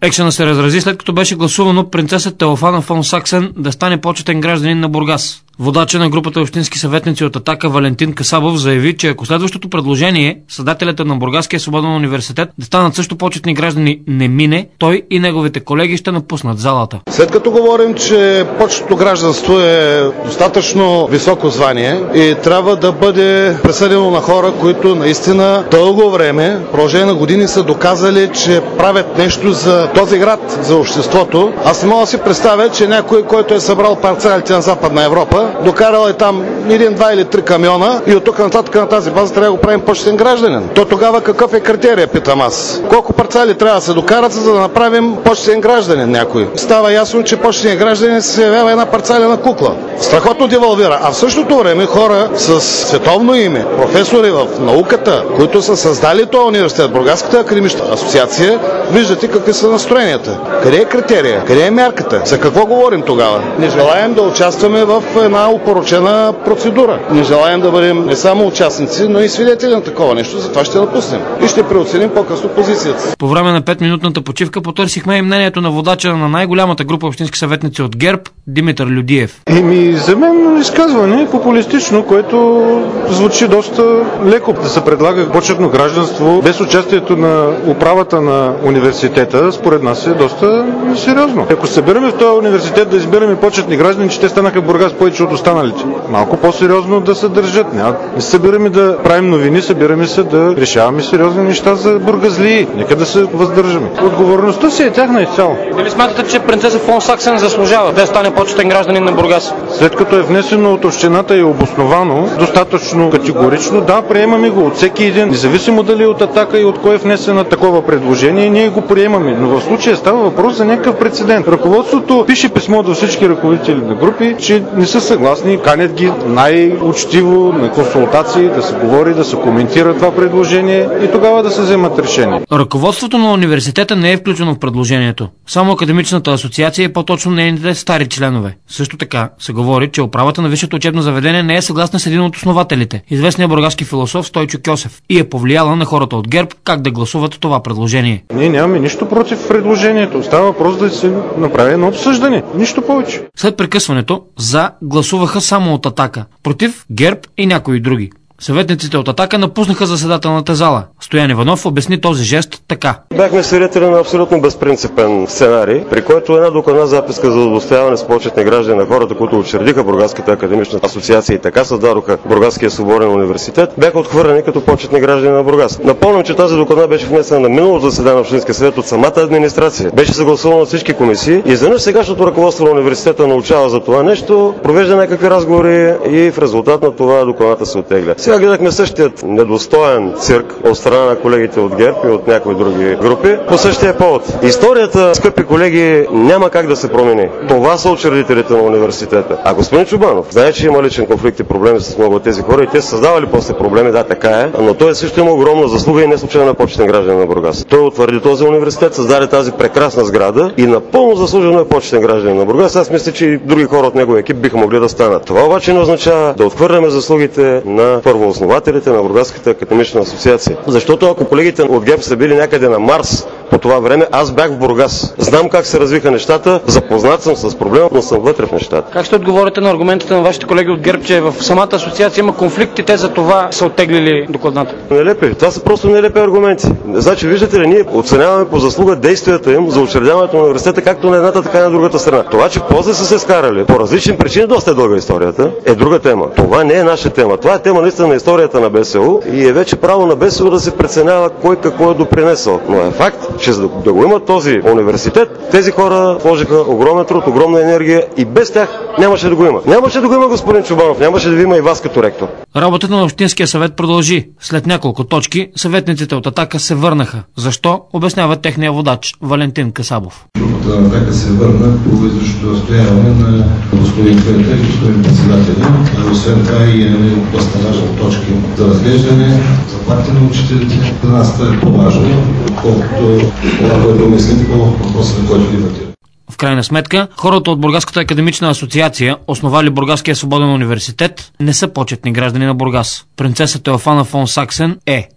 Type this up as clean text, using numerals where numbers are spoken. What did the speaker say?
Екшена се разрази след като беше гласувано принцеса Теофана фон Саксен да стане почетен гражданин на Бургас. Водача на групата общински съветници от Атака Валентин Касабов заяви, че ако следващото предложение създателите на Бургаския свободен университет да станат също почетни граждани не мине, той и неговите колеги ще напуснат залата. След като говорим, че почетното гражданство е достатъчно високо звание и трябва да бъде присъдено на хора, които наистина дълго време, в продължение на години са доказали, че правят нещо за този град, за обществото, аз не мога да си представя, че някой, който е събрал парцелите на Западна Европа, докарал е там 1, 2 или 3 камиона и от тук нататък на тази база трябва да го правим почетен гражданин. То тогава какъв е критерия, питам аз? Колко парцели трябва да се докарат, за да направим почетен гражданин някой? Става ясно, че почетен гражданин се явява една парцелена кукла. Страхотно девалвира. А в същото време хора с световно име, професори в науката, които са създали този университет, Бургаската академична асоциация, виждате какви са настроенията. Къде е критерия? Къде е мярката? За какво говорим тогава? Не желаем да участваме в една упоручена процедура. Не желаем да бъдем не само участници, но и свидетели на такова нещо, затова ще напуснем и ще преоценим по-късно позицията. По време на 5-минутната почивка потърсихме и мнението на водача на най-голямата група общински съветници от ГЕРБ, Димитър Людиев. За мен изказване популистично, което звучи доста леко. Да се предлага почетно гражданство без участието на управата на университета, според нас е доста сериозно. Ако събираме в този университет да избираме почетни граждани, че те станаха в Бургас повече от останалите. Малко по-сериозно да се държат. Не събираме да правим новини, събираме се да решаваме сериозни неща за бургазлии. Нека да се въздържаме. Отговорността си е тяхна изцяло. Дали смятате, че принцеса фон Саксен заслужава да стане почетен гражданин на Бургас? След като е внесено от общината и обосновано, достатъчно категорично, да, приемаме го от всеки един. Независимо дали от Атака и от кой е внесено такова предложение, ние го приемаме. Но в случая става въпрос за някакъв прецедент. Ръководството пише писмо до всички ръководители на групи, че не са съгласни, канят ги най-учтиво на консултации, да се говори, да се коментира това предложение и тогава да се вземат решения. Ръководството на университета не е включено в предложението. Само академичната асоциация и по-точно нейните стари членове. Също така се говори, че управата на висшето учебно заведение не е съгласна с един от основателите, известният бургаски философ Стойчо Кьосев, и е повлияла на хората от ГЕРБ как да гласуват това предложение. Ние нямаме нищо против предложението. Става въпрос да се направи едно обсъждане. Нищо повече. След прекъсването за гласуваха само от Атака, против ГЕРБ и някои други. Съветниците от Атака напуснаха заседателната зала. Стоян Иванов обясни този жест така. Бяхме свидетели на абсолютно безпринципен сценарий, при който една докладна записка за удостояване с почетни граждани на хората, които учредиха Бургаската академична асоциация и така създадоха Бургаския свободен университет, бяха отхвърлени като почетни граждани на Бургас. Напомням, че тази докладна беше внесена на миналото заседание на Общинския съвет от самата администрация. Беше съгласувана от всички комисии и изведнъж сегашното ръководство на университета научава за това нещо, провежда някакви разговори и в резултат на това докладната се оттегля. Сега гледахме същият недостоен цирк от страна на колегите от ГЕРБ и от някои други групи по същия повод. Историята, скъпи колеги, няма как да се промени. Това са учредителите на университета. А господин Чубанов знае, че има личен конфликт и проблеми с много от тези хора и те са създавали после проблеми, да, така е, но той също има огромна заслуга и не случайно е почетен гражданин на Бургас. Той утвърди този университет, създаде тази прекрасна сграда и напълно заслужено е почетен гражданин на Бургас. Аз мисля, че и други хора от неговия екип биха могли да станат. Това обаче не означава да отхвърляме заслугите на първооснователите на Бургаската академична асоциация. Защото ако колегите от ГЕРБ са били някъде на Марс по това време, аз бях в Бургас. Знам как се развиха нещата, запознат съм с проблема, но съм вътре в нещата. Как ще отговорите на аргументите на вашите колеги от ГЕРБ, че в самата асоциация има конфликти, те за това са оттеглили докладната? Нелепи. Това са просто нелепи аргументи. Значи, виждате ли, ние оценяваме по заслуга действията им за учредяването на университета, както на едната, така и на другата страна. Това, че после са се скарали по различни причини, доста е дълга историята, е друга тема. Това не е наша тема. Това е тема наистина на историята на БСУ и е вече право на БСУ да се преценява кой какво е допринесъл. Но е факт, че за да го имат този университет, тези хора вложиха огромен труд, огромна енергия и без тях нямаше да го има. Нямаше да го има, господин Чубанов, нямаше да ви има и вас като ректор. Работата на Общинския съвет продължи. След няколко точки съветниците от Атака се върнаха. Защо? Обяснява техния водач Валентин Касабов. Групата на Атака се върна по изричното настояване на господин Федер и господин председателя. Освен това и доста важни точки за разглеждане, заплати на учителите. За нас това е по-важно, отколкото това, което мислим по въпроса, на който дебатираме. В крайна сметка, хората от Бургаската академична асоциация, основали Бургаския свободен университет, не са почетни граждани на Бургас. Принцеса Теофана фон Саксен е.